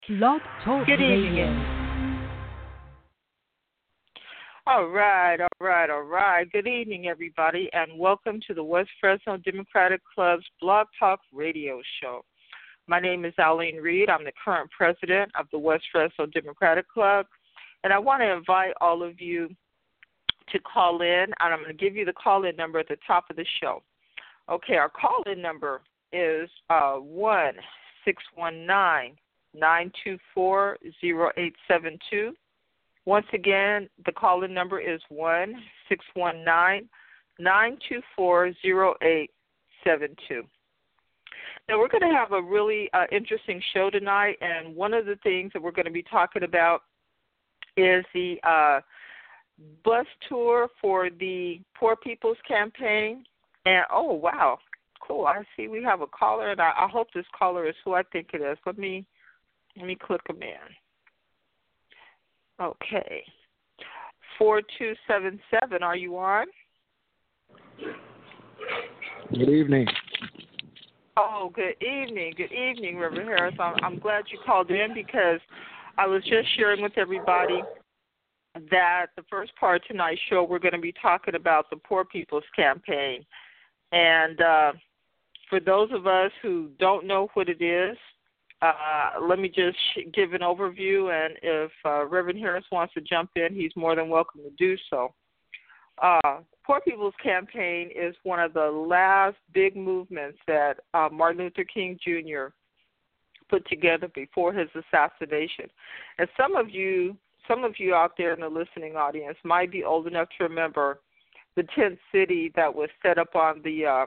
Blog Talk Good evening. Radio. All right. Good evening, everybody, and welcome to the West Fresno Democratic Club's Blog Talk Radio Show. My name is Eileen Reed. I'm the current president of the West Fresno Democratic Club, and I want to invite all of you to call in, and I'm going to give you the call-in number at the top of the show. Okay, our call-in number is 1-619-924-0872. Once again, the call-in number is 1-619-924-0872. Now, we're going to have a really interesting show tonight, and one of the things that we're going to be talking about is the bus tour for the Poor People's Campaign. And, oh, wow, cool. I see we have a caller, and I hope this caller is who I think it is. Let me click him in. Okay. 4277, are you on? Good evening. Oh, good evening, Reverend Harris. I'm glad you called in because I was just sharing with everybody that the first part of tonight's show we're going to be talking about the Poor People's Campaign. And for those of us who don't know what it is, let me just give an overview, and if Reverend Harris wants to jump in, he's more than welcome to do so. Poor People's Campaign is one of the last big movements that Martin Luther King Jr. put together before his assassination. And some of you out there in the listening audience might be old enough to remember the tent city that was set up on the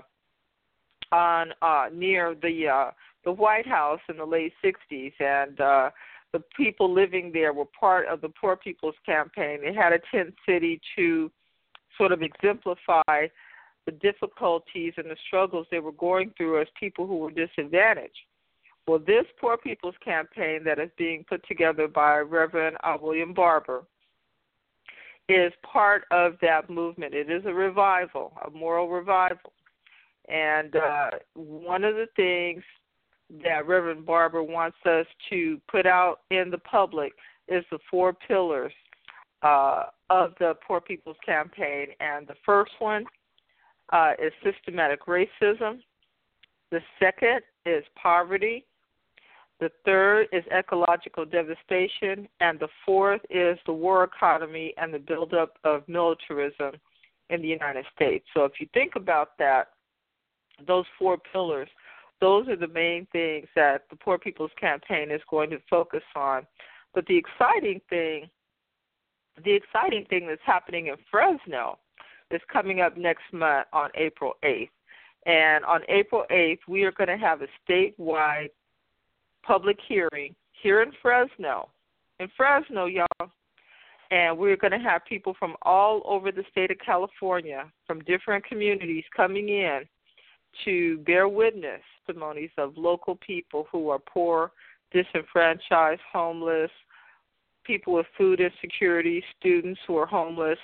near the White House in the late 60s, and the people living there were part of the Poor People's Campaign. They had a tent city to sort of exemplify the difficulties and the struggles they were going through as people who were disadvantaged. Well, this Poor People's Campaign that is being put together by Reverend William Barber is part of that movement. It is a revival, a moral revival. And one of the things that Reverend Barber wants us to put out in the public is the 4 pillars of the Poor People's Campaign. And the first one is systematic racism. The second is poverty. The third is ecological devastation. And the fourth is the war economy and the buildup of militarism in the United States. So if you think about that, those 4 pillars, those are the main things that the Poor People's Campaign is going to focus on. But the exciting thing that's happening in Fresno is coming up next month on April 8th. And on April 8th, we are going to have a statewide public hearing here in Fresno, y'all. And we're going to have people from all over the state of California, from different communities coming in to bear witness testimonies of local people who are poor, disenfranchised, homeless, people with food insecurity, students who are homeless,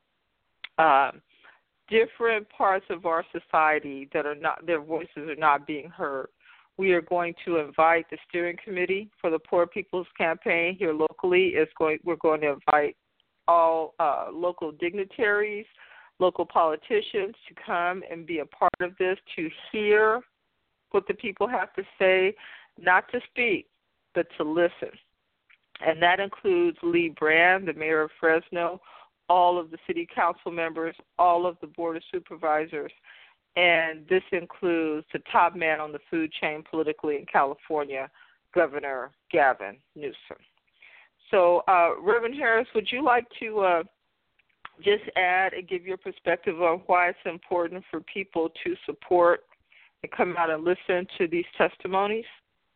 different parts of our society that are not, their voices are not being heard. We are going to invite the steering committee for the Poor People's Campaign here locally. We're going to invite all local dignitaries, local politicians to come and be a part of this, to hear what the people have to say, not to speak, but to listen. And that includes Lee Brand, the mayor of Fresno, all of the city council members, all of the board of supervisors, and this includes the top man on the food chain politically in California, Governor Gavin Newsom. So, Reverend Harris, would you like to just add and give your perspective on why it's important for people to support and come out and listen to these testimonies?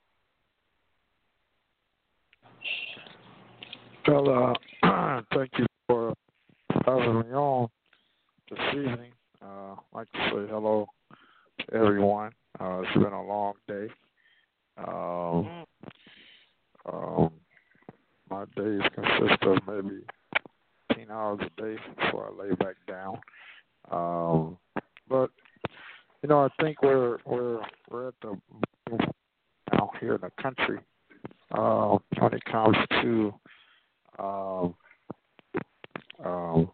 Well, thank you for having me on this evening. I'd like to say hello to everyone. It's been a long day. My days consist of maybe 18 hours a day before I lay back down. But you know, I think we're at the now here in the country when it comes to um, um,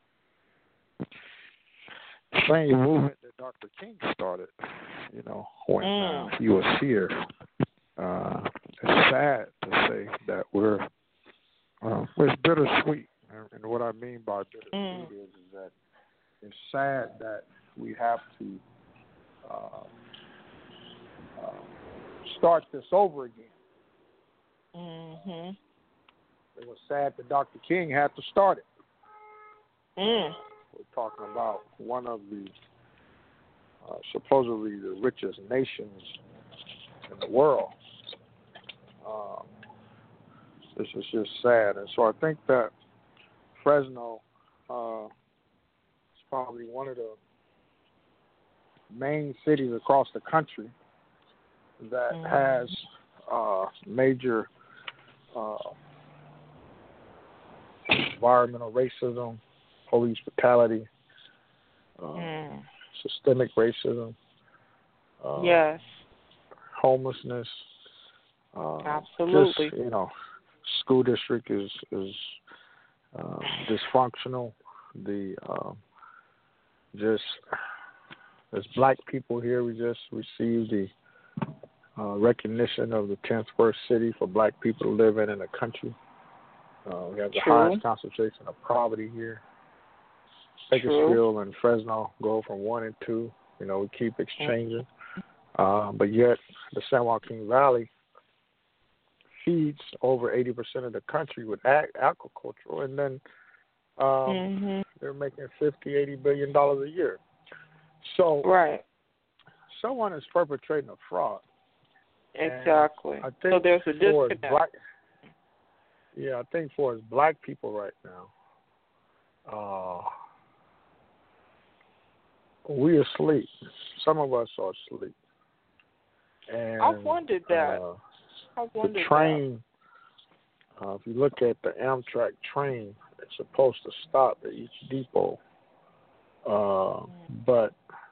the same movement that Dr. King started, when he was here. It's sad to say that it's bittersweet. And what I mean by bittersweet is that it's sad that we have to start this over again. Mm-hmm. It was sad that Dr. King had to start it. Mm. We're talking about one of the supposedly the richest nations in the world. This is just sad. And so I think that Fresno is probably one of the main cities across the country that has major environmental racism, police brutality, systemic racism, yes, homelessness. Absolutely. Just, school district is dysfunctional. The as black people here, we just received the recognition of the 10th worst city for black people to live in the country. We have the highest concentration of poverty here. Bakersfield and Fresno go from 1 and 2. We keep exchanging. But yet the San Joaquin Valley feeds over 80% of the country with agricultural, and then they're making $50-80 billion a year. So someone is perpetrating a fraud. Exactly. I think so there's a disconnect. I think for us black people right now, we asleep. Some of us are asleep. And I've wondered that. The train, if you look at the Amtrak train, it's supposed to stop at each depot. But,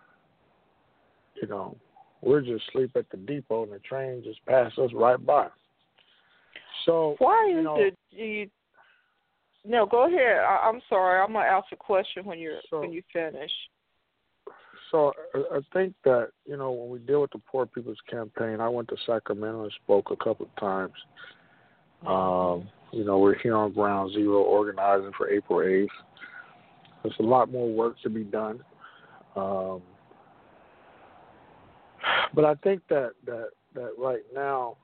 we're just asleep at the depot and the train just passes us right by. So why is it? No, go ahead. I'm sorry. I'm gonna ask a question when you finish. So I think that when we deal with the Poor People's Campaign, I went to Sacramento and spoke a couple of times. We're here on Ground Zero organizing for April 8th. There's a lot more work to be done. But I think that right now,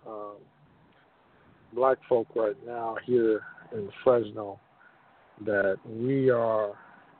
black folk right now here in Fresno, that we are,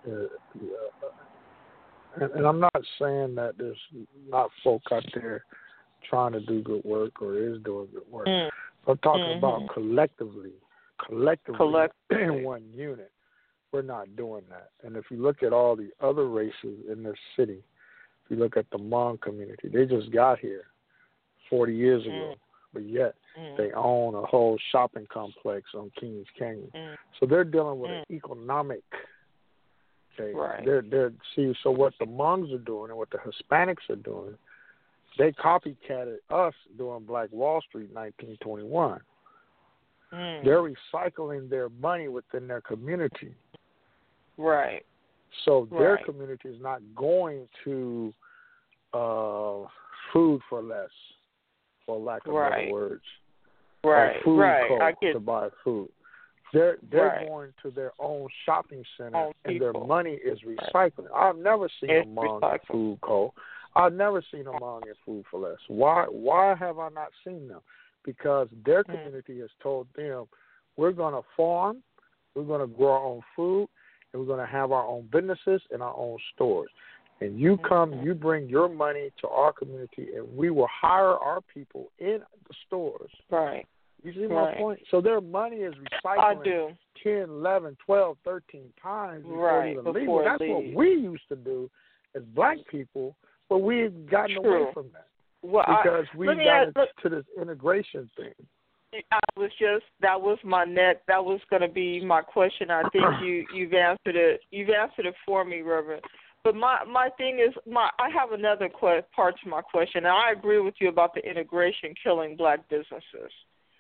and I'm not saying that there's not folk out there trying to do good work or is doing good work. I'm talking about collectively in one unit. We're not doing that. And if you look at all the other races in this city, if you look at the Hmong community, they just got here 40 years ago, but yet they own a whole shopping complex on Kings Canyon. So they're dealing with an economic. Okay, so what the Hmongs are doing and what the Hispanics are doing, they copycatted us doing Black Wall Street in 1921. They're recycling their money within their community. Right. So their community is not going to food for less, for lack of better words. Or food court to buy food. They're going to their own shopping center, and their money is recycling. I've never seen a Hmong in food court. I've never seen a Hmong in food for less. Why have I not seen them? Because their community has told them, we're going to farm, we're going to grow our own food, and we're going to have our own businesses and our own stores. And you come, you bring your money to our community, and we will hire our people in the stores. Right. You see my point? So their money is recycling 10, 11, 12, 13 times before it even leaves. That's what we used to do as black people, but we've gotten away from that. Well, because we got into this integration thing. That was going to be my question. I think you've answered it. You've answered it for me, Reverend. But my thing is, I have another part to my question. And I agree with you about the integration killing black businesses.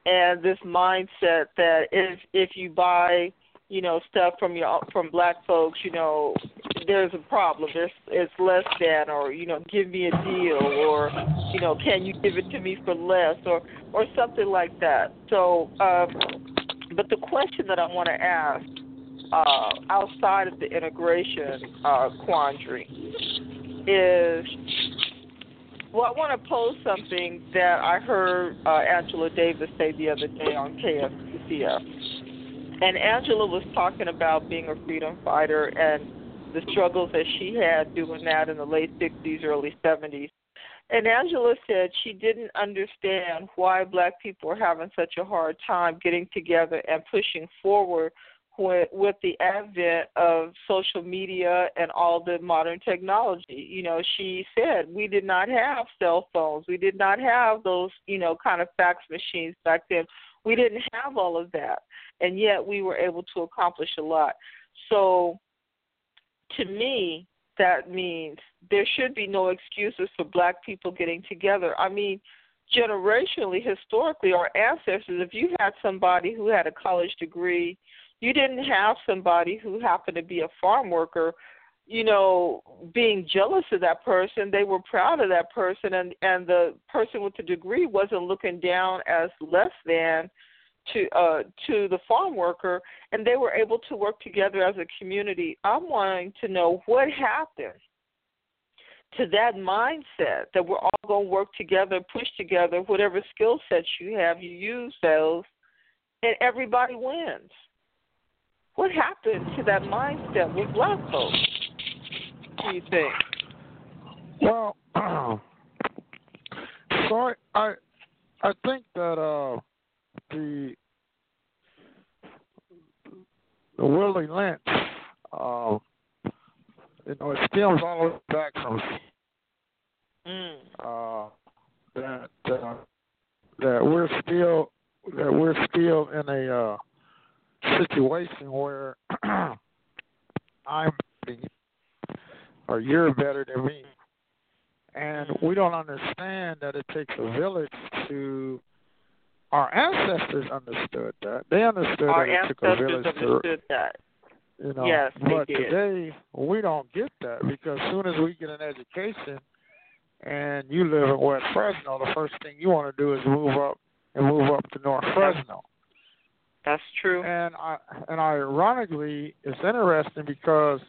and this mindset that if you buy, stuff from black folks, there's a problem. It's less than, or give me a deal, or can you give it to me for less, or something like that. So, but the question that I want to ask, outside of the integration quandary, is, well, I want to pose something that I heard Angela Davis say the other day on KFCF. And Angela was talking about being a freedom fighter and the struggles that she had doing that in the late 60s, early 70s. And Angela said she didn't understand why black people were having such a hard time getting together and pushing forward with the advent of social media and all the modern technology. She said we did not have cell phones. We did not have those, kind of fax machines back then. We didn't have all of that, and yet we were able to accomplish a lot. So to me, that means there should be no excuses for black people getting together. I mean, generationally, historically, our ancestors, if you had somebody who had a college degree, you didn't have somebody who happened to be a farm worker, being jealous of that person. They were proud of that person, and the person with the degree wasn't looking down as less than to the farm worker, and they were able to work together as a community. I'm wanting to know what happened to that mindset that we're all going to work together, push together, whatever skill sets you have, you use those, and everybody wins. What happened to that mindset with black folks, do you think? Well, so I think that the Willie Lynch, it stems all the way back from that we're still in a situation where I'm or you're better than me, and we don't understand that it takes a village to. Our ancestors understood that. They understood that it took a village to. That. Yes, but they did. Today we don't get that, because as soon as we get an education and you live in West Fresno, the first thing you want to do is move up to North Fresno. That's true. And ironically, it's interesting because,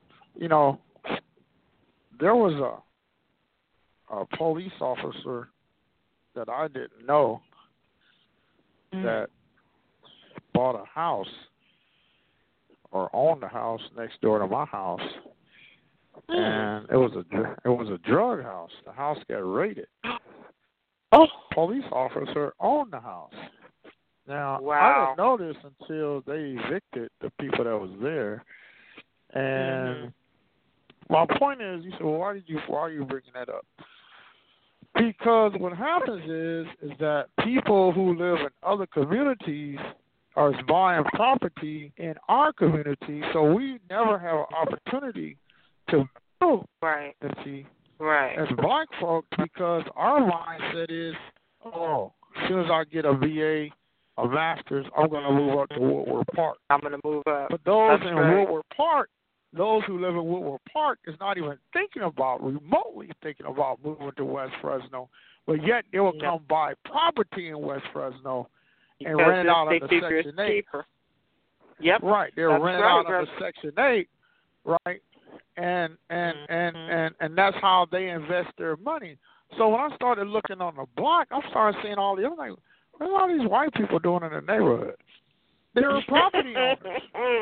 there was a police officer that I didn't know that bought a house or owned a house next door to my house, and it was a drug house. The house got raided. Oh, police officer owned the house. Now, wow. I didn't know this until they evicted the people that was there. And my point is, you said, well, why are you bringing that up? Because what happens is that people who live in other communities are buying property in our community, so we never have an opportunity to build community as black folks, because our mindset is, as soon as I get a BA, a master's, I'm going to move up to Woodward Park. I'm going to move up. But those Woodward Park, those who live in Woodward Park is not even remotely thinking about moving to West Fresno, but yet they will come buy property in West Fresno and rent it out under Section 8. Yep. Right, they're renting out under Section 8, right? And that's how they invest their money. So when I started looking on the block, I started seeing all the other, like, what are all these white people doing in the neighborhood? They're property owners.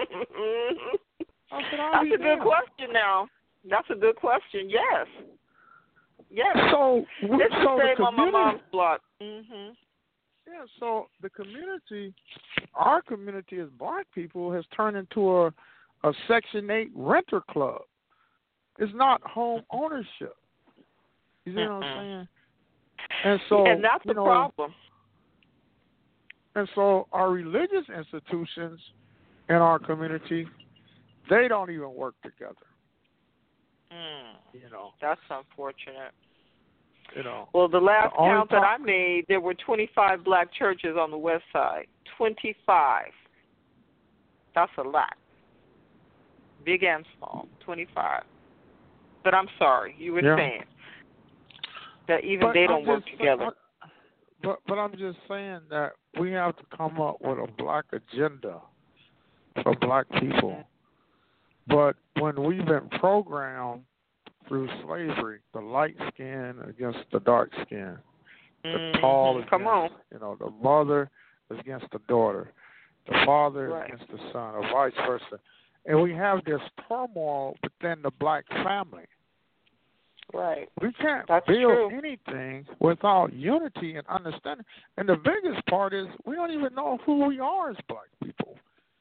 That's a good question now. That's a good question, yes. Yes. So it's the same on my mom's block. Yeah, so the community, our community as black people, has turned into a Section 8 renter club. It's not home ownership. You see what I'm saying? And that's the problem. And so our religious institutions in our community, they don't even work together. That's unfortunate. Well, the last count that I made, there were 25 black churches on the west side. 25. That's a lot. Big and small. 25. But I'm sorry, you were saying that even they don't work together. But I'm just saying that we have to come up with a black agenda for black people. But when we've been programmed through slavery, the light skin against the dark skin, the tall against, the mother is against the daughter, the father against the son, or vice versa. And we have this turmoil within the black family. Right. We can't build anything without unity and understanding. And the biggest part is we don't even know who we are as black people.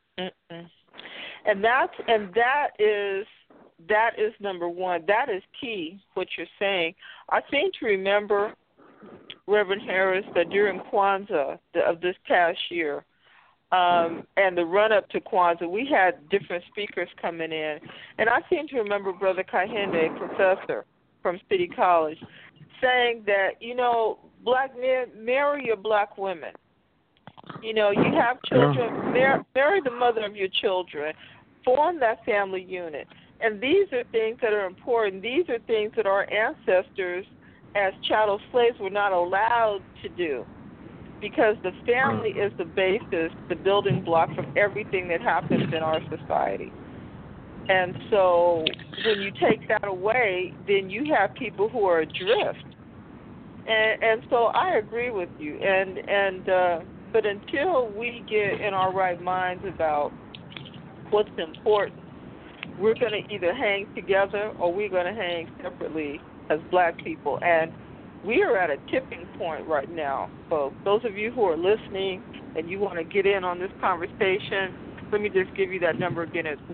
And that is number one. That is key, what you're saying. I seem to remember, Reverend Harris, that during Kwanzaa of this past year, and the run-up to Kwanzaa, we had different speakers coming in. And I seem to remember Brother Kahinde, professor from City College, saying that, black men, marry your black women. You have children, marry the mother of your children, form that family unit. And these are things that are important. These are things that our ancestors, as chattel slaves, were not allowed to do, because the family is the basis, the building block of everything that happens in our society. And so when you take that away, then you have people who are adrift. And so I agree with you. But until we get in our right minds about what's important, we're going to either hang together or we're going to hang separately as black people. And we are at a tipping point right now, folks. Those of you who are listening and you want to get in on this conversation, let me just give you that number again. It's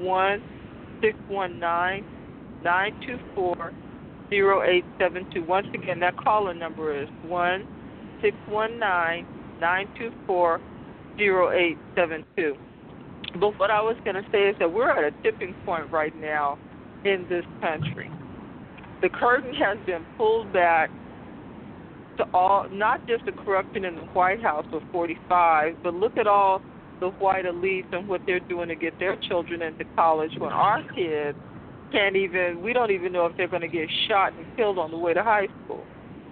1-619-924-0872. Once again, that caller number is 1-619-924-0872. But what I was going to say is that we're at a tipping point right now in this country. The curtain has been pulled back to all, not just the corruption in the White House of 45, but look at all the white elites and what they're doing to get their children into college when our kids we don't even know if they're going to get shot and killed on the way to high school.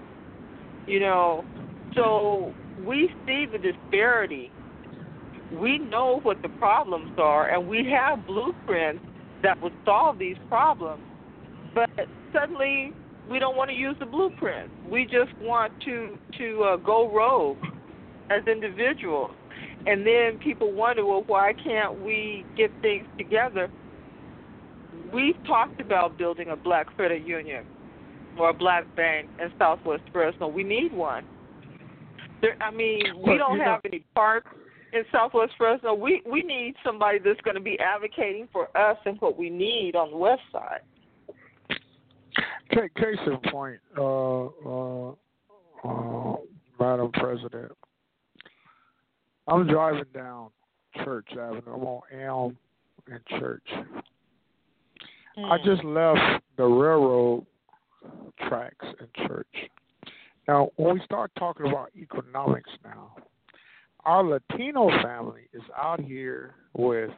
So we see the disparity. We know what the problems are, and we have blueprints that would solve these problems. But suddenly, we don't want to use the blueprint. We just want to go rogue as individuals. And then people wonder, well, why can't we get things together? We've talked about building a black credit union or a black bank in Southwest Fresno. We need one. We don't have any parks in Southwest Fresno. We need somebody that's going to be advocating for us and what we need on the west side. Case in point, Madam President, I'm driving down Church Avenue. I'm on Elm and Church. I just left the railroad tracks in Church. Now, when we start talking about economics now, our Latino family is out here with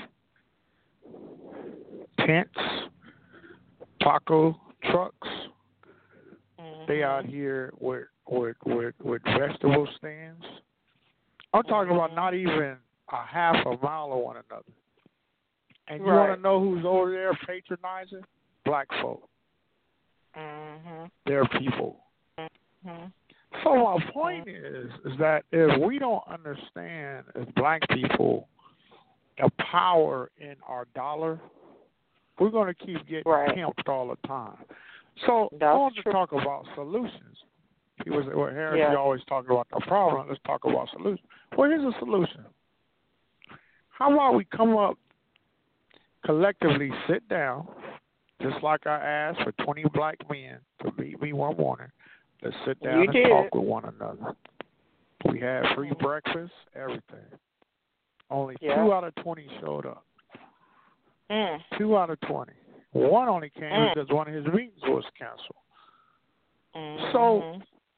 tents, taco trucks. They out here with vegetable stands. I'm talking about not even a half a mile of one another. And you want to know who's over there patronizing? Black folk. They're people. So my point is that if we don't understand as black people the power in our dollar, we're going to keep getting pimped all the time. So I want to talk about solutions. People say, well, Harris, you always talk about the problem. Let's talk about solutions. Well, here's a solution. How about we come up collectively, sit down, just like I asked for 20 black men to meet me one morning. Let's sit down and talk with one another. We had free breakfast, everything. Only 2 out of 20 showed up. 2 out of 20. One only came because one of his meetings was canceled. So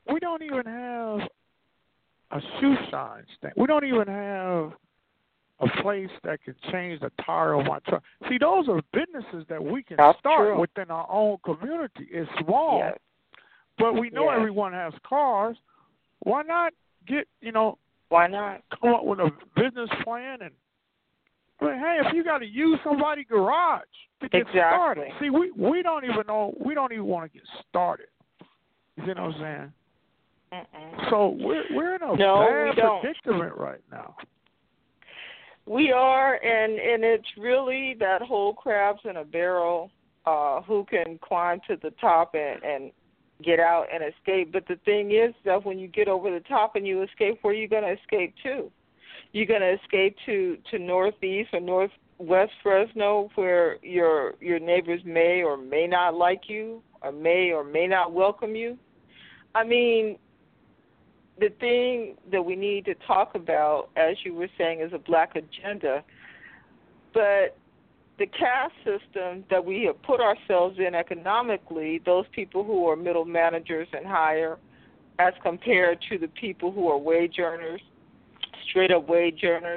we don't even have a shoe shine stand. We don't even have a place that can change the tire of my truck. See, those are businesses that we can start within our own community. It's small, but we know everyone has cars. Why not why not come up with a business plan and hey, if you got to use somebody's garage to get started. See, we don't even know. We don't even want to get started. You see what I'm saying? So we're in a bad predicament right now. We are, and it's really that whole crabs in a barrel who can climb to the top and get out and escape. But the thing is that when you get over the top and you escape, where are you going to escape to? You're going to escape to Northeast or Northwest Fresno, where your neighbors may or may not like you, or may not welcome you. I mean, the thing that we need to talk about, as you were saying, is a black agenda. But the caste system that we have put ourselves in economically, those people who are middle managers and higher, as compared to the people who are wage earners, straight-up wage earners,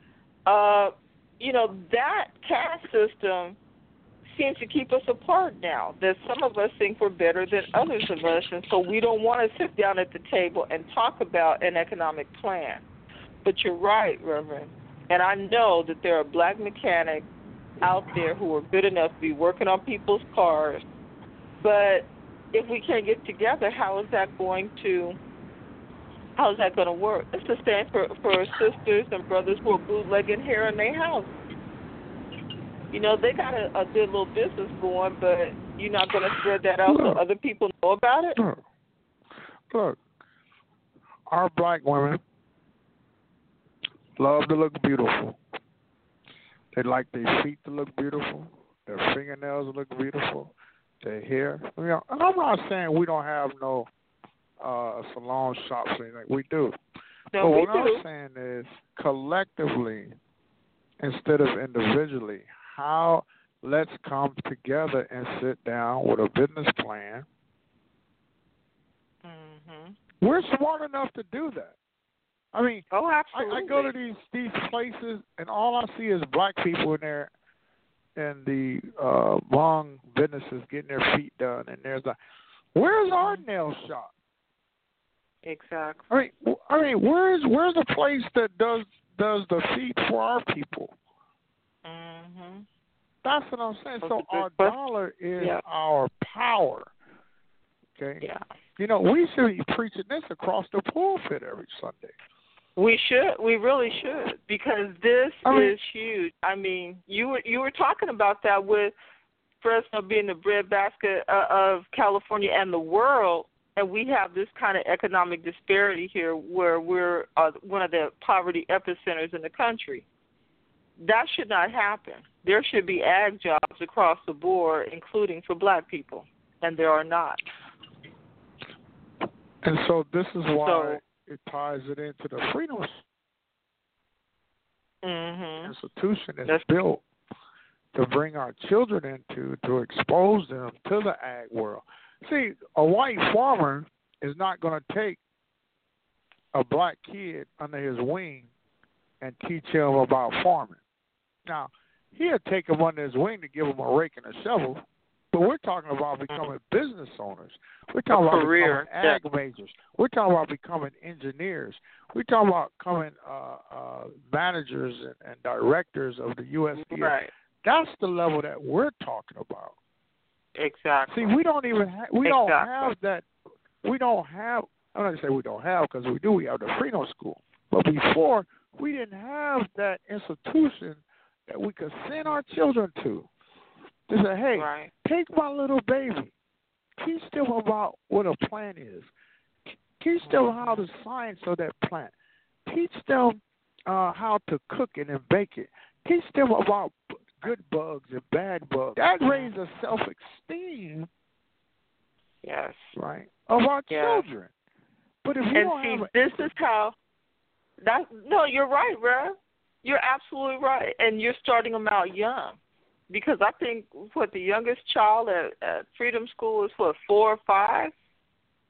that caste system seems to keep us apart now. That some of us think we're better than others of us, and so we don't want to sit down at the table and talk about an economic plan. But you're right, Reverend, and I know that there are black mechanics out there who are good enough to be working on people's cars, but if we can't get together, how is that going to work? It's the same for sisters and brothers who are bootlegging hair in their house. They got a good little business going, but you're not going to spread that out so other people know about it? Look, our black women love to look beautiful. They like their feet to look beautiful, their fingernails to look beautiful, their hair. And I'm not saying we don't have no salon shops or anything. We do. No, but what I'm saying is collectively instead of individually, let's come together and sit down with a business plan. Mm-hmm. We're smart enough to do that. I mean, absolutely. I go to these places, and all I see is black people in there and the long businesses getting their feet done. And there's where's our nail shop? Exactly. I mean, where's a place that does the feet for our people? Mm-hmm. That's what I'm saying. So our dollar is our power. Okay. Yeah. We should be preaching this across the pulpit every Sunday. We should. We really should, because this is huge. I mean, you were talking about that with Fresno being the breadbasket of California and the world, and we have this kind of economic disparity here where we're one of the poverty epicenters in the country. That should not happen. There should be ag jobs across the board, including for black people, and there are not. And so this is why it ties it into the freedom institution that's built to bring our children into, to expose them to the ag world. See, a white farmer is not going to take a black kid under his wing and teach him about farming. Now, he'll take him under his wing to give him a rake and a shovel, but we're talking about becoming business owners. We're talking about becoming ag majors. We're talking about becoming engineers. We're talking about becoming managers and directors of the USDA. Right. That's the level that we're talking about. Exactly. See, we don't even don't have that. We don't have. I'm not going to say we don't have, because we do. We have the Freedom School. But before, we didn't have that institution that we could send our children to. To say, hey, take my little baby. Teach them about what a plant is. Teach them how the science of that plant. Teach them how to cook it and bake it. Teach them about good bugs and bad bugs. That raises self-esteem. Yes. Right. Of our children. But if you don't have this is how. No, you're right, Rev. You're absolutely right, and you're starting them out young. Because I think, the youngest child at Freedom School is, 4 or 5?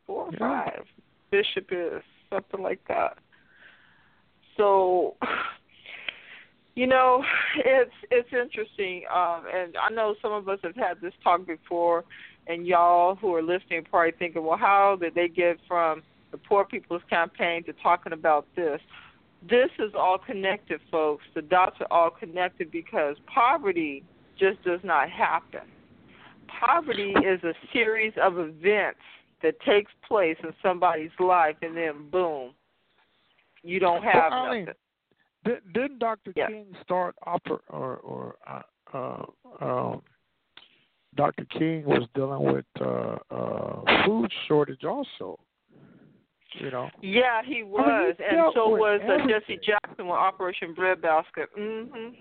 4 or 5. Bishop is something like that. So, you know, it's interesting, and I know some of us have had this talk before, and y'all who are listening are probably thinking, well, how did they get from the Poor People's Campaign to talking about this? This is all connected, folks. The dots are all connected because poverty just does not happen. Poverty is a series of events that takes place in somebody's life, and then boom, you don't have nothing. Didn't Dr. King start Dr. King was dealing with food shortage also? You know. Yeah, he was, and so was Jesse Jackson with Operation Breadbasket. Mhm.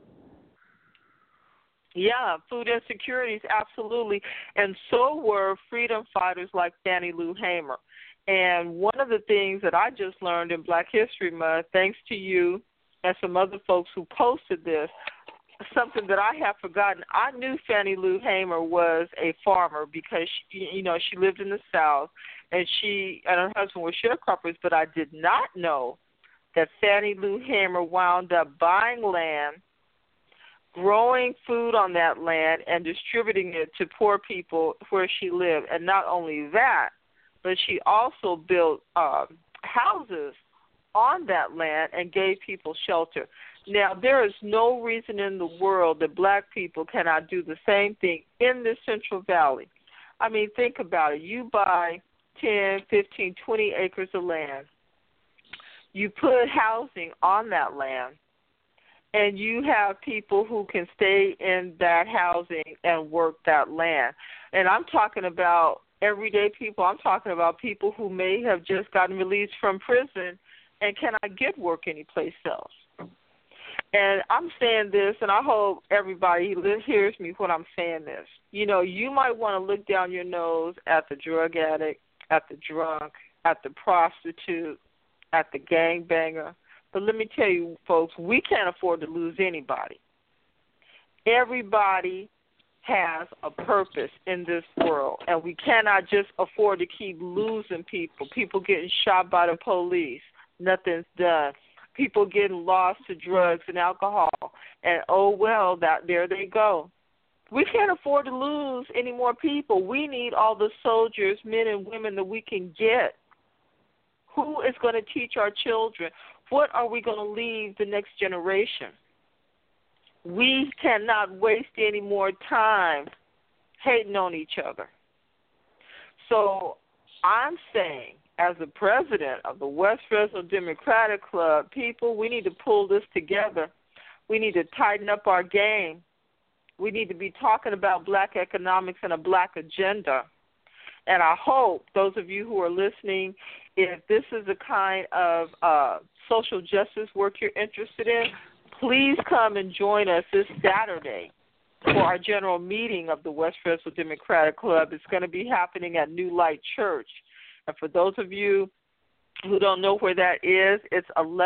Yeah, food insecurities, absolutely, and so were freedom fighters like Fannie Lou Hamer. And one of the things that I just learned in Black History Month, thanks to you and some other folks who posted this, something that I have forgotten. I knew Fannie Lou Hamer was a farmer because she lived in the South, and she and her husband were sharecroppers. But I did not know that Fannie Lou Hamer wound up buying land, growing food on that land, and distributing it to poor people where she lived. And not only that, but she also built houses on that land and gave people shelter. Now, there is no reason in the world that black people cannot do the same thing in the Central Valley. I mean, think about it. You buy 10, 15, 20 acres of land. You put housing on that land, and you have people who can stay in that housing and work that land. And I'm talking about everyday people. I'm talking about people who may have just gotten released from prison and cannot get work anyplace else. And I'm saying this, and I hope everybody hears me when I'm saying this. You know, you might want to look down your nose at the drug addict, at the drunk, at the prostitute, at the gangbanger. But let me tell you, folks, we can't afford to lose anybody. Everybody has a purpose in this world, and we cannot just afford to keep losing people. People getting shot by the police, nothing's done. People getting lost to drugs and alcohol, and oh well, there they go. We can't afford to lose any more people. We need all the soldiers, men and women that we can get. Who is going to teach our children? What are we going to leave the next generation? We cannot waste any more time hating on each other. So I'm saying, as the president of the West Fresno Democratic Club, people, we need to pull this together. We need to tighten up our game. We need to be talking about black economics and a black agenda. And I hope those of you who are listening, if this is the kind of social justice work you're interested in, please come and join us this Saturday for our general meeting of the West Fresno Democratic Club. It's going to be happening at New Light Church. And for those of you who don't know where that is, it's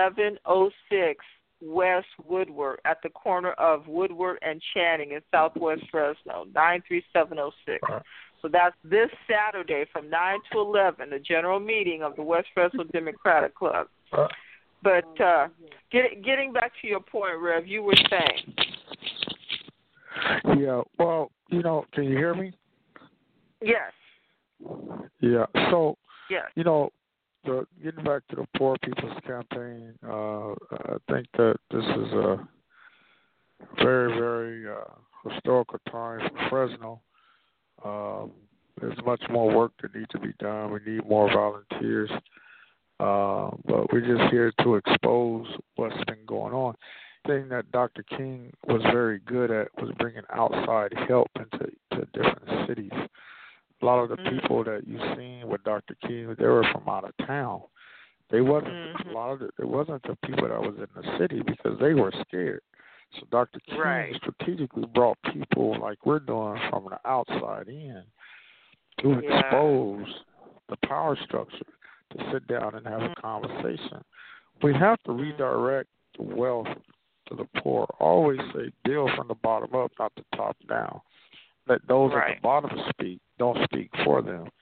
1106 West Woodward at the corner of Woodward and Channing in Southwest Fresno, 93706. So that's this Saturday from 9 to 11, the general meeting of the West Fresno Democratic Club. But getting back to your point, Rev, you were saying. Yeah, well, can you hear me? Yes. Yeah, so, yes. Getting back to the Poor People's Campaign, I think that this is a very, very historical time for Fresno. There's much more work that needs to be done. We need more volunteers. But we're just here to expose what's been going on. The thing that Dr. King was very good at was bringing outside help into different cities. A lot of the people that you've seen with Dr. King, they were from out of town. They wasn't it wasn't the people that was in the city because they were scared. So Dr. King strategically brought people like we're doing from the outside in to expose the power structure, to sit down and have a conversation. We have to redirect the wealth to the poor. Always say build from the bottom up, not the top down. Let those at the bottom speak. Don't speak for them.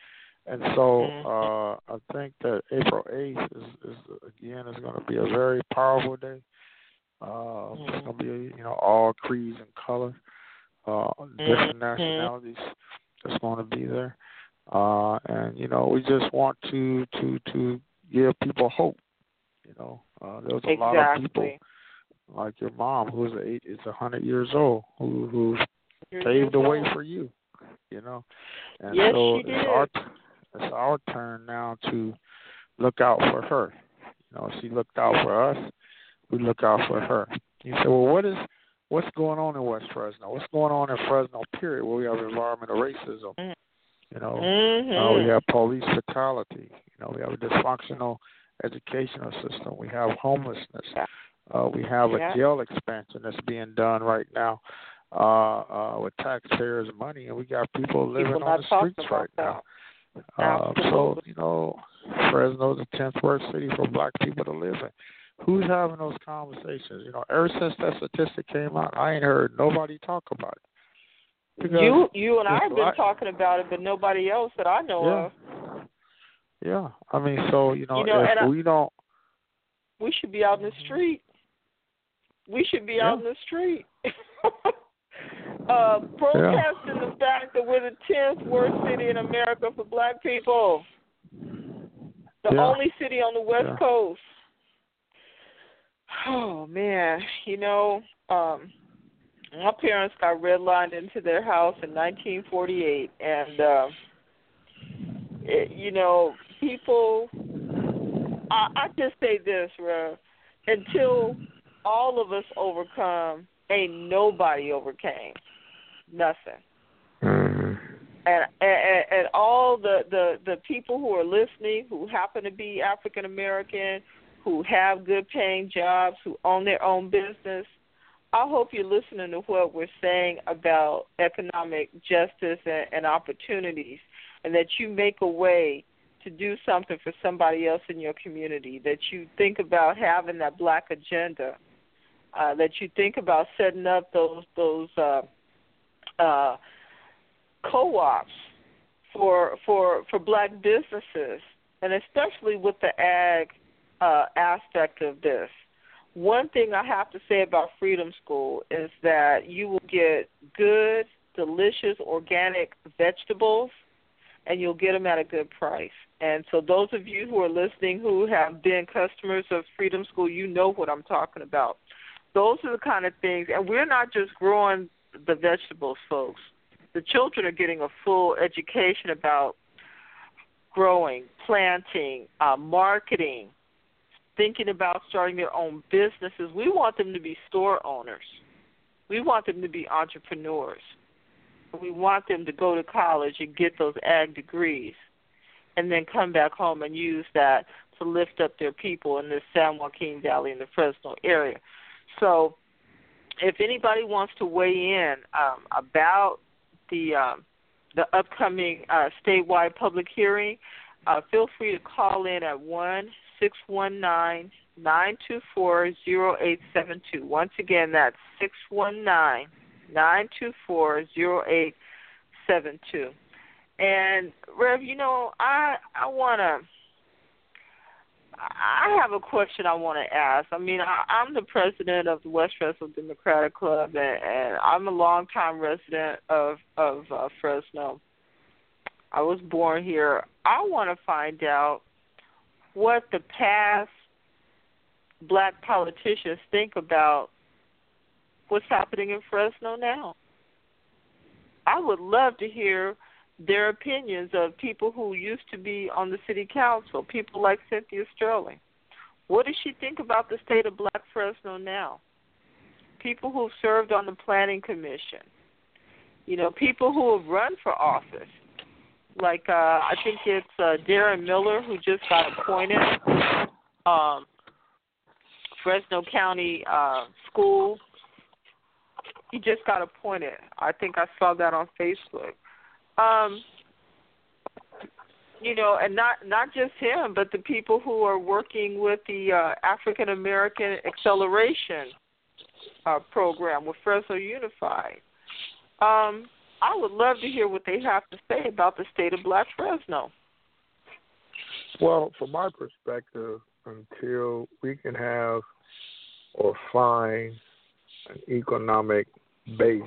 And so I think that April 8th is going to be a very powerful day. It's going to be, all creeds and colors, different nationalities that's going to be there. And, we just want to give people hope. There's a lot of people like your mom who's 100 years old who paved the way for you, And yes, so she did. It's our turn now to look out for her. She looked out for us. We look out for her. You say, well, what's going on in West Fresno? What's going on in Fresno, period, where we have environmental racism? We have police fatality. We have a dysfunctional educational system. We have homelessness. We have a jail expansion that's being done right now with taxpayers' money, and we got people living on the streets right now. So, Fresno's the 10th worst city for black people to live in. Who's having those conversations? Ever since that statistic came out, I ain't heard nobody talk about it. You and I have been talking about it, but nobody else that I know of. Yeah. I mean, so, if we don't... We should be out in the street. We should be out in the street. Protesting the fact that we're the 10th worst city in America for black people. The only city on the West Coast. Oh, man. My parents got redlined into their house in 1948. And, people, I just say this, Rev, until all of us overcome, ain't nobody overcame. Nothing. And all the people who are listening, who happen to be African American, who have good paying jobs, who own their own business, I hope you're listening to what we're saying about economic justice and opportunities, and that you make a way to do something for somebody else in your community, that you think about having that black agenda, that you think about setting up those co-ops for black businesses, and especially with the ag aspect of this. One thing I have to say about Freedom School is that you will get good, delicious, organic vegetables, and you'll get them at a good price. And so those of you who are listening who have been customers of Freedom School, you know what I'm talking about. Those are the kind of things, and we're not just growing the vegetables, folks. The children are getting a full education about growing, planting, marketing, thinking about starting their own businesses. We want them to be store owners. We want them to be entrepreneurs. We want them to go to college and get those ag degrees and then come back home and use that to lift up their people in this San Joaquin Valley in the Fresno area. So if anybody wants to weigh in about the upcoming statewide public hearing, feel free to call in at 1-619-924-0872. Once again, that's 619-924-0872. And, Rev, I have a question I want to ask. I mean, I'm the president of the West Fresno Democratic Club, and I'm a longtime resident of Fresno. I was born here. I want to find out what the past black politicians think about what's happening in Fresno now. I would love to hear their opinions of people who used to be on the city council, people like Cynthia Sterling. What does she think about the state of black Fresno now? People who served on the planning commission, people who have run for office. Like I think it's Darren Miller who just got appointed, Fresno County School. He just got appointed. I think I saw that on Facebook. And not just him, but the people who are working with the African American Acceleration program with Fresno Unified. I would love to hear what they have to say about the state of Black Fresno. Well, from my perspective, until we can have or find an economic base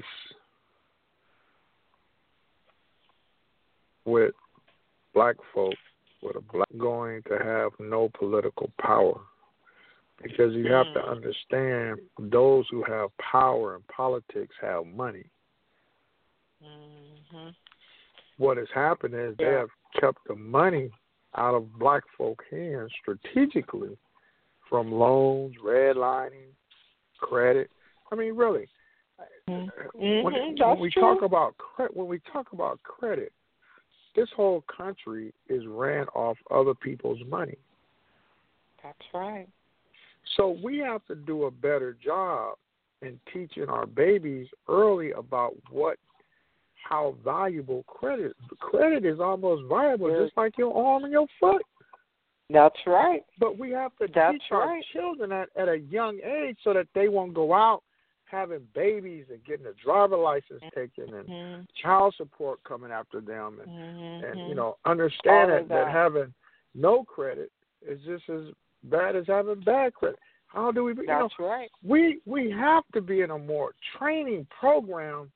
with black folk, with a black going to have no political power. Because you have to understand those who have power in politics have money. Mm-hmm. What has happened is they have kept the money out of black folk hands strategically from loans, redlining, credit. I mean, really, when we talk about credit, this whole country is ran off other people's money. That's right. So we have to do a better job in teaching our babies early about how valuable credit. Credit is almost valuable, just like your arm and your foot. That's right. But we have to teach our children at a young age so that they won't go out having babies and getting a driver license taken and child support coming after them and understand that having no credit is just as bad as having bad credit. How do we? That's right. We have to be in a more training program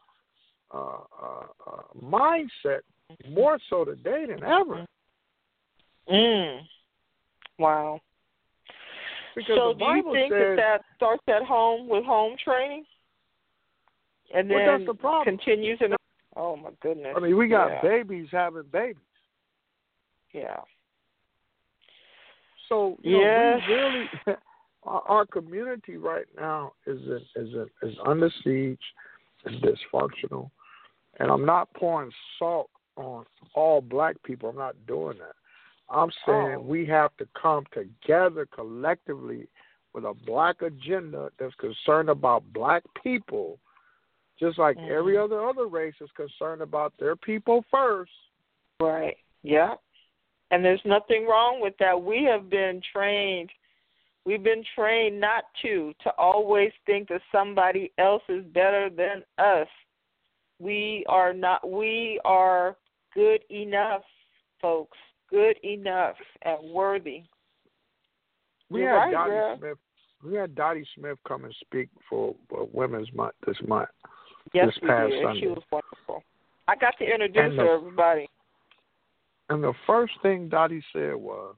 mindset, more so today than ever. Wow. Because so the Bible do you think that starts at home with home training, and then that's the problem. continues in? Oh my goodness! I mean, we got babies having babies. Yeah. So we really, our community right now is under siege, and dysfunctional, and I'm not pouring salt on all black people. I'm not doing that. I'm saying we have to come together collectively with a black agenda that's concerned about black people, just like every other race is concerned about their people first. Right. Yeah. And there's nothing wrong with that. We have been trained. We've been trained not to always think that somebody else is better than us. We are not. We are good enough, folks. Good enough and worthy. We had Dottie Smith. We had Dottie Smith come and speak for Women's Month this month. Yes, this past we did. Sunday. She was wonderful. I got to introduce her, everybody. And the first thing Dottie said was,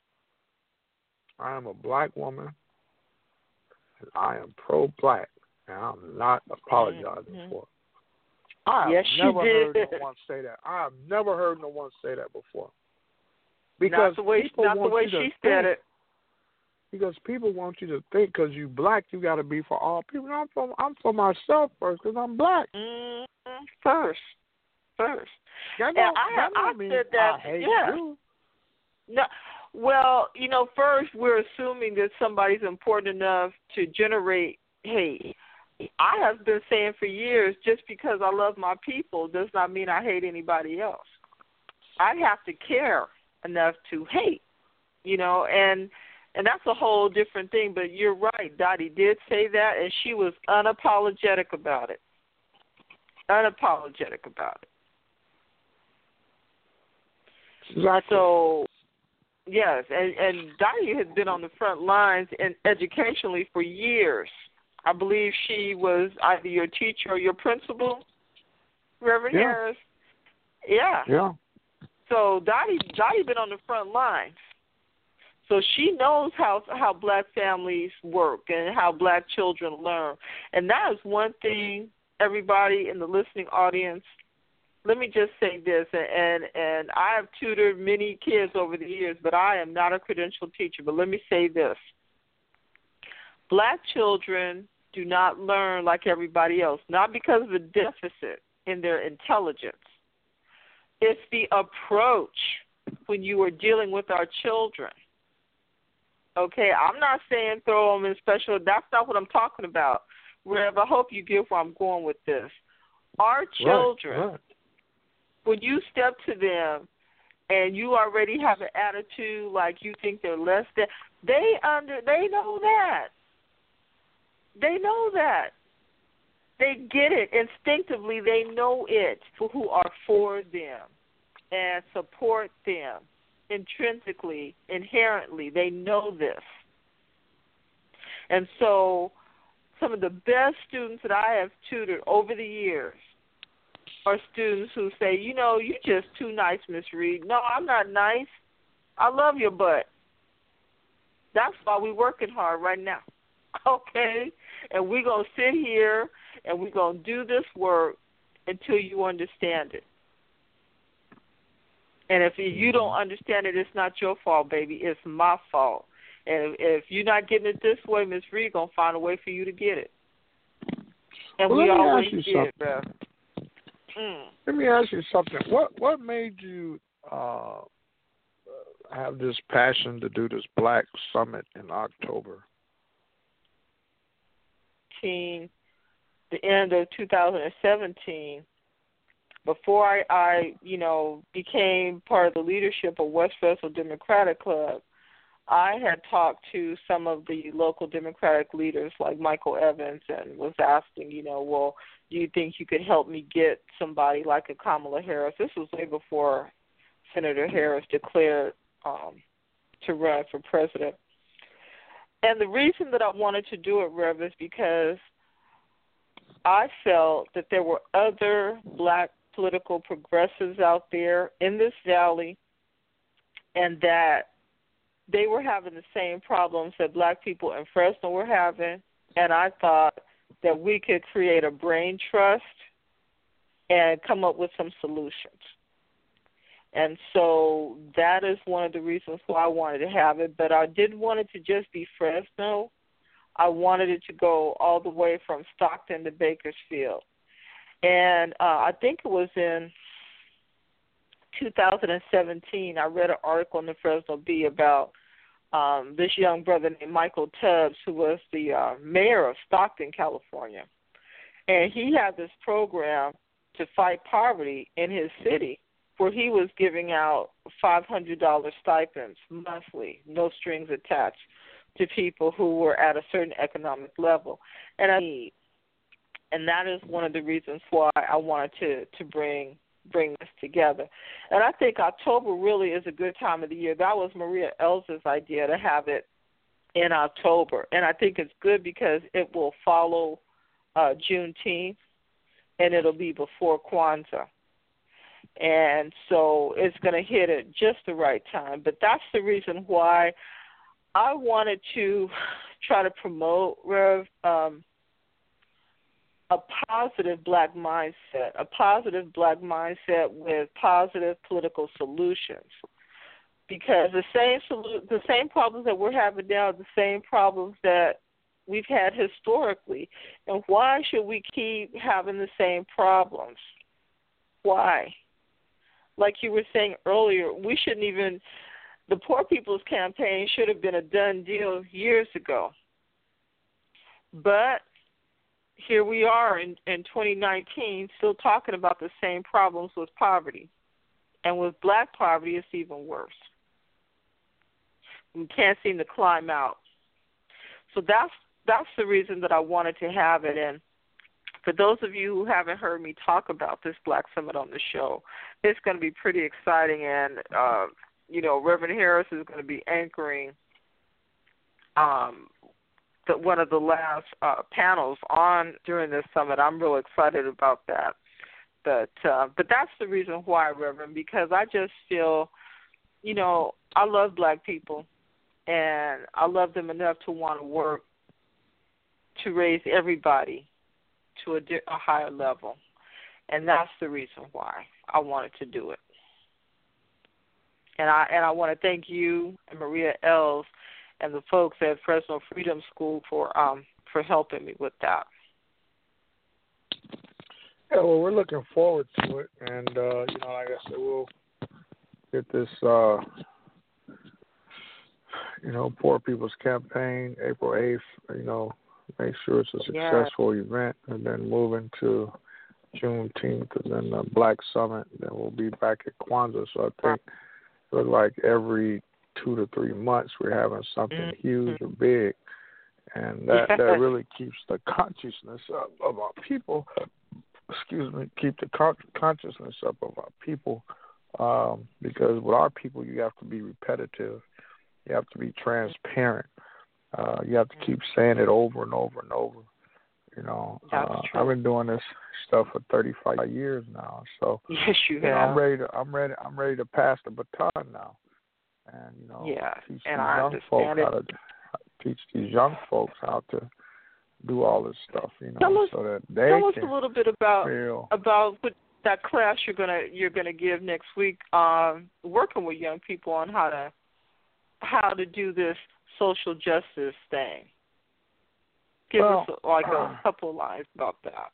I am a black woman, and I am pro-black, and I'm not apologizing for it. I have never heard no one say that. I have never heard no one say that before. Because not the way she said it. Because people want you to think because you black, you got to be for all people. I'm for myself first because I'm black. First. I said that. I hate you. No, well, first we're assuming that somebody's important enough to generate hate. I have been saying for years, just because I love my people does not mean I hate anybody else. I have to care enough to hate, and that's a whole different thing. But you're right, Dottie did say that, and she was unapologetic about it. Exactly. So, yes, and Dottie has been on the front lines and educationally for years. I believe she was either your teacher or your principal, Reverend Harris. Yeah. So Dottie been on the front lines. So she knows how black families work and how black children learn. And that is one thing, everybody in the listening audience, let me just say this, and I have tutored many kids over the years, but I am not a credentialed teacher. But let me say this. Black children do not learn like everybody else, not because of a deficit in their intelligence. It's the approach when you are dealing with our children. Okay, I'm not saying throw them in special. That's not what I'm talking about. Rev, I hope you get where I'm going with this. Our children, when you step to them and you already have an attitude like you think they're less than, they know that. They know that. They get it instinctively. They know it for who are for them and support them intrinsically, inherently, they know this. And so some of the best students that I have tutored over the years are students who say, you know, you're just too nice, Miss Reed. No, I'm not nice. I love your butt. That's why we're working hard right now. Okay? And we're going to sit here and we're going to do this work until you understand it. And if you don't understand it, it's not your fault, baby. It's my fault. And if you're not getting it this way, Miss Reed going to find a way for you to get it. And well, we always get it, bro. Let me ask you something. What made you have this passion to do this Black Summit in October? The end of 2017. Before I became part of the leadership of West Fresno Democratic Club, I had talked to some of the local Democratic leaders like Michael Evans and was asking, well, do you think you could help me get somebody like a Kamala Harris? This was way before Senator Harris declared to run for president. And the reason that I wanted to do it, Rev, is because I felt that there were other Black political progressives out there in this valley and that they were having the same problems that Black people in Fresno were having, and I thought that we could create a brain trust and come up with some solutions. And so that is one of the reasons why I wanted to have it, but I didn't want it to just be Fresno. I wanted it to go all the way from Stockton to Bakersfield. And I think it was in 2017, I read an article in the Fresno Bee about this young brother named Michael Tubbs, who was the mayor of Stockton, California. And he had this program to fight poverty in his city where he was giving out $500 stipends monthly, no strings attached, to people who were at a certain economic level. And that is one of the reasons why I wanted to bring this together. And I think October really is a good time of the year. That was Maria Elz's idea to have it in October. And I think it's good because it will follow Juneteenth, and it'll be before Kwanzaa. And so it's going to hit at just the right time. But that's the reason why I wanted to try to promote, Rev, a positive Black mindset with positive political solutions. Because the same problems that we're having now are the same problems that we've had historically. And why should we keep having the same problems? Why? Like you were saying earlier, we shouldn't even, the Poor People's Campaign should have been a done deal years ago. But here we are in 2019 still talking about the same problems with poverty. And with Black poverty, it's even worse. We can't seem to climb out. So that's the reason that I wanted to have it. And for those of you who haven't heard me talk about this Black Summit on the show, it's going to be pretty exciting. And, Reverend Harris is going to be anchoring one of the last panels on during this summit. I'm real excited about that. But that's the reason why, Reverend, because I just feel, I love Black people, and I love them enough to want to work to raise everybody to a higher level. And that's the reason why I wanted to do it. And I want to thank you and Maria Els and the folks at Fresno Freedom School for helping me with that. Yeah, well, we're looking forward to it, and like I said, we'll get this, Poor People's Campaign, April 8th. Make sure it's a successful event, and then move into Juneteenth, and then the Black Summit. Then we'll be back at Kwanzaa. So I think it looks like every 2 to 3 months we're having something huge or big, and that really keeps the consciousness up of our people. Keep the consciousness up of our people Because with our people, you have to be repetitive. You have to be transparent. You have to keep saying it over and over and over. You know, I've been doing this stuff for 35 years now. So yes, you have. I'm ready to pass the baton now, and teach these young folks how to do all this stuff. So that they tell us can a little bit about what that class you're gonna give next week. Working with young people on how to do this social justice thing. Give us a couple of lines about that.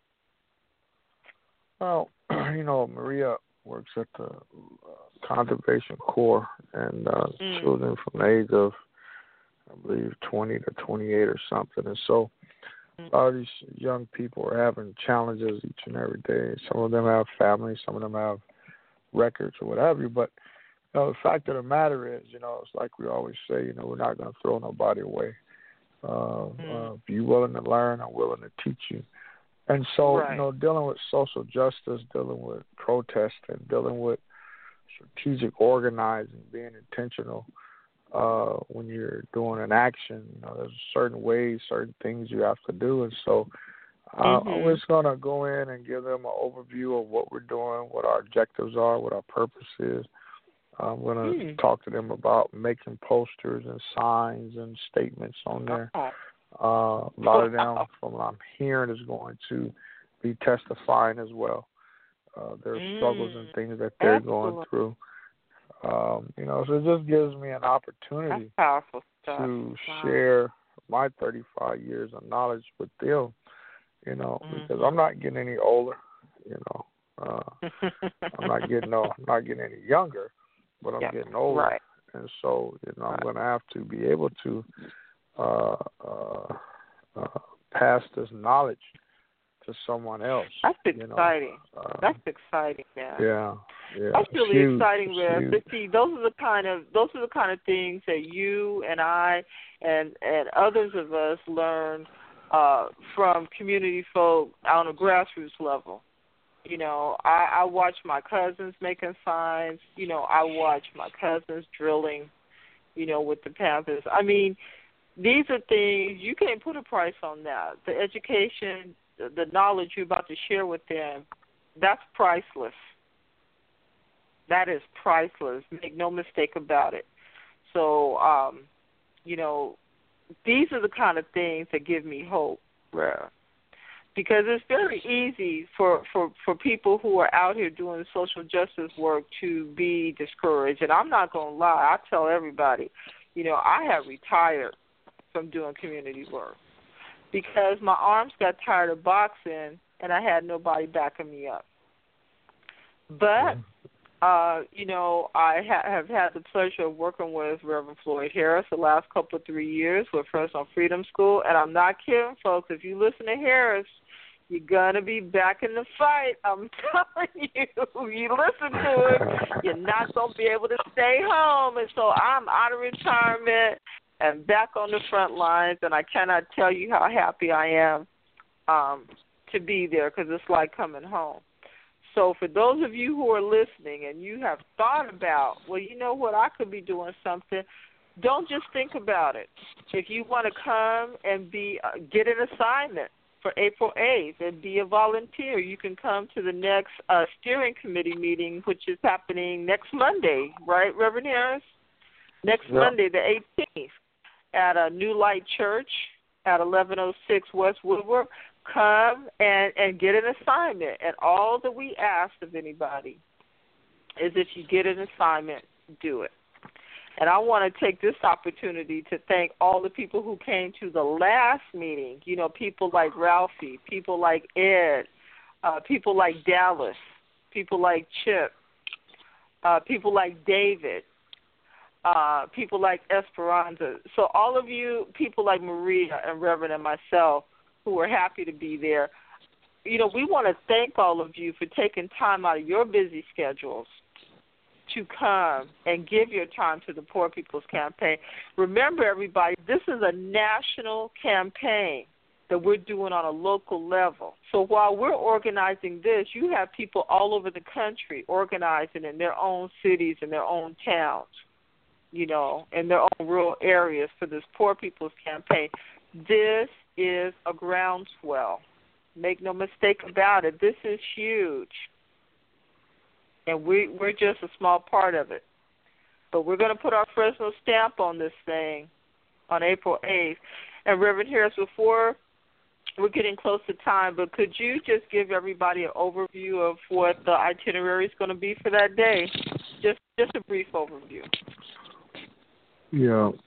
Well, Maria works at the Conservation Corps, and children from the age of, I believe, 20 to 28 or something. And so a lot of these young people are having challenges each and every day. Some of them have families, some of them have records or whatever. But the fact of the matter is, it's like we always say, we're not going to throw nobody away. If you're willing to learn, I'm willing to teach you. And so, dealing with social justice, dealing with protesting, dealing with strategic organizing, being intentional when you're doing an action, there's certain ways, certain things you have to do. And so I'm just going to go in and give them an overview of what we're doing, what our objectives are, what our purpose is. I'm going to talk to them about making posters and signs and statements on there. A lot of them, from what I'm hearing, is going to be testifying as well. Their struggles and things that they're going through. So it just gives me an opportunity to share my 35 years of knowledge with them, because I'm not getting any older, I'm not getting any younger, but I'm getting older. Right. And so, I'm going to have to be able to pass this knowledge to someone else. That's exciting. That's exciting, man. Yeah. That's really exciting, Rev. But see, those are the kind of things that you and I and others of us learn from community folk on a grassroots level. I watch my cousins making signs. I watch my cousins drilling, with the Panthers. I mean, these are things, you can't put a price on that. The education, the knowledge you're about to share with them, that's priceless. That is priceless. Make no mistake about it. So, these are the kind of things that give me hope, Rev. Because it's very easy for people who are out here doing social justice work to be discouraged. And I'm not going to lie. I tell everybody, I have retired from doing community work because my arms got tired of boxing and I had nobody backing me up. But, I have had the pleasure of working with Reverend Floyd Harris the last couple of 3 years with Friends on Freedom School. And I'm not kidding, folks. If you listen to Harris, you're going to be back in the fight. I'm telling you. You listen to it, you're not going to be able to stay home. And so I'm out of retirement and back on the front lines, and I cannot tell you how happy I am to be there because it's like coming home. So for those of you who are listening and you have thought about, well, you know what, I could be doing something, don't just think about it. If you want to come and get an assignment for April 8th and be a volunteer, you can come to the next steering committee meeting, which is happening next Monday, right, Reverend Harris? Next Monday, the 18th, at a New Light Church at 1106 West Woodward. Come and get an assignment. And all that we ask of anybody is if you get an assignment, do it. And I want to take this opportunity to thank all the people who came to the last meeting, people like Ralphie, people like Ed, people like Dallas, people like Chip, people like David, people like Esperanza. So all of you, people like Maria and Reverend and myself, who are happy to be there, we want to thank all of you for taking time out of your busy schedules to come and give your time to the Poor People's Campaign. Remember, everybody, this is a national campaign. that we're doing on a local level. So while we're organizing this, you have people all over the country organizing in their own cities and their own towns, you know, in their own rural areas for this Poor People's Campaign. This is a groundswell. Make no mistake about it. This is huge. And we're just a small part of it. But we're going to put our Fresno stamp on this thing on April 8th. And Reverend Harris, before we're getting close to time, but could you just give everybody an overview of what the itinerary is going to be for that day? Just a brief overview. Yeah.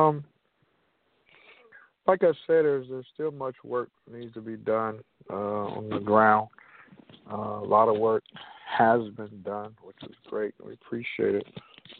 Like I said, there's still much work that needs to be done on the ground. A lot of work has been done, which is great. We appreciate it.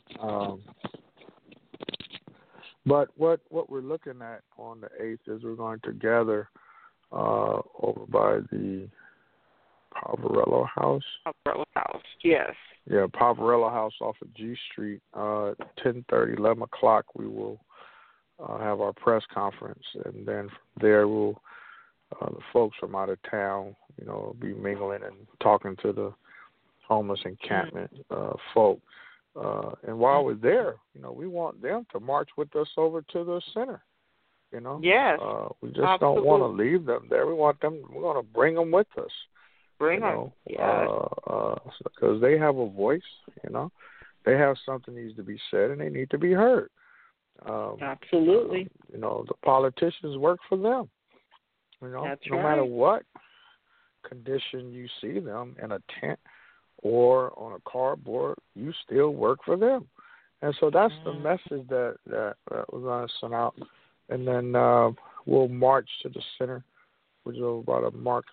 But what we're looking at on the 8th is we're going to gather over by the Poverello House. Poverello House, yes. Yeah, Poverello House off of G Street. 10:30, 11 o'clock, we will have our press conference, and then from there we'll the folks from out of town, you know, be mingling and talking to the homeless encampment folk. And while we're there, you know, we want them to march with us over to the center. You know, yes, we just don't want to leave them there. We want them. We want to bring them with us. Bring them, yes, because they have a voice. You know, they have something needs to be said, and they need to be heard. Absolutely. You know, the politicians work for them. You know, that's no right. matter what condition you see them in a tent or on a cardboard, you still work for them. And so that's the message that we're going to send out. And then we'll march to the center, which is about a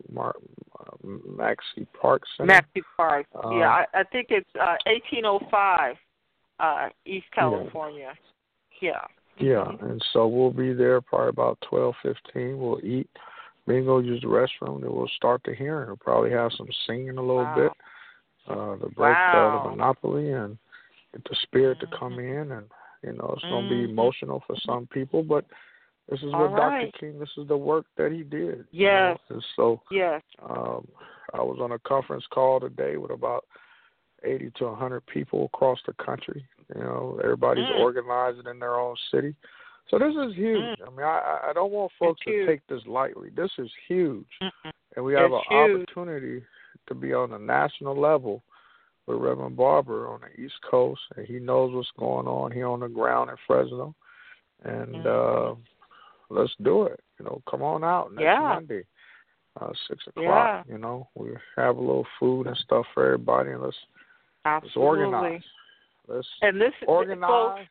Maxey Park Center. Maxey Park, yeah. I think it's 1805 East California. Yeah. Yeah, and so we'll be there probably about 12:15. We'll eat, bingo, use the restroom, then we'll start the hearing. We'll probably have some singing a little bit, to break the monopoly and get the spirit to come in. And, you know, it's going to be emotional for some people, but this is what Dr. King, this is the work that he did. Yes. You know? And so yes. I was on a conference call today with about 80 to 100 people across the country. You know, everybody's organizing in their own city. So this is huge. I mean, I don't want folks to take this lightly. This is huge. And we have an opportunity to be on a national level with Reverend Barber on the East Coast, and he knows what's going on here on the ground in Fresno. And let's do it. You know, come on out next Monday, 6 o'clock. You know, we have a little food and stuff for everybody, and let's organize. Let's organize.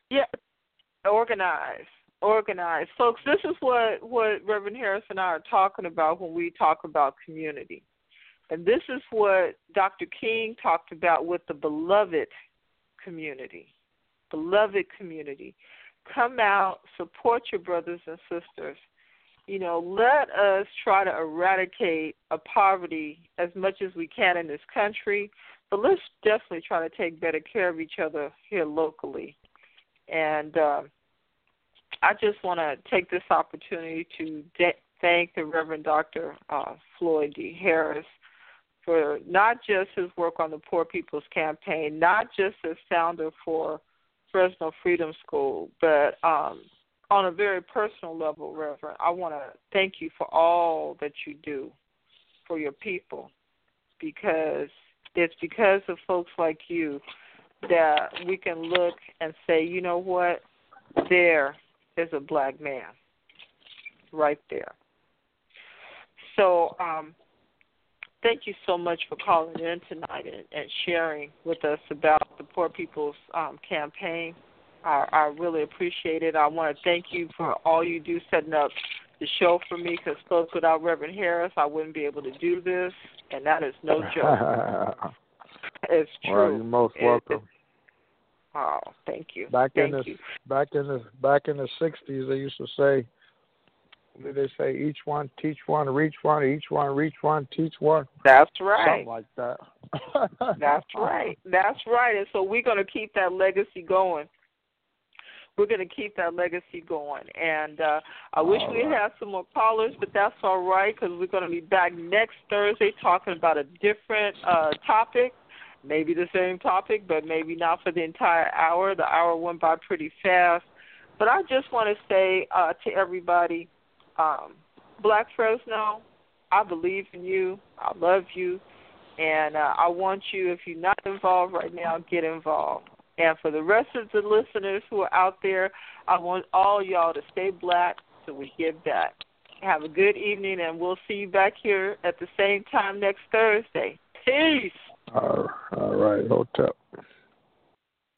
Organize. Folks, this is what Reverend Harris and I are talking about when we talk about community. And this is what Dr. King talked about with the beloved community. Beloved community. Come out, support your brothers and sisters. You know, let us try to eradicate poverty as much as we can in this country, but let's definitely try to take better care of each other here locally. And I just want to take this opportunity to thank the Reverend Dr. Floyd D. Harris for not just his work on the Poor People's Campaign, not just as founder for Fresno Freedom School, but on a very personal level, Reverend, I want to thank you for all that you do for your people, because it's because of folks like you that we can look and say, you know what, there is a black man right there. So thank you so much for calling in tonight and sharing with us about the Poor People's Campaign. I really appreciate it. I want to thank you for all you do setting up the show for me, because folks, without Reverend Harris, I wouldn't be able to do this, and that is no joke. It's true. Well, you're most welcome. Thank you. Back in the 60s, they used to say, they say each one teach one, reach one, each one reach one, teach one. That's right. Something like that. That's right. That's right. And so we're going to keep that legacy going. we're going to keep that legacy going. And I wish we had some more callers, but that's all right because we're going to be back next Thursday talking about a different topic, maybe the same topic, but maybe not for the entire hour. The hour went by pretty fast. But I just want to say to everybody, Black Fresno, I believe in you. I love you. And I want you, if you're not involved right now, get involved. And for the rest of the listeners who are out there, I want all y'all to stay black so we give back. Have a good evening, and we'll see you back here at the same time next Thursday. Peace. All right, Hotel.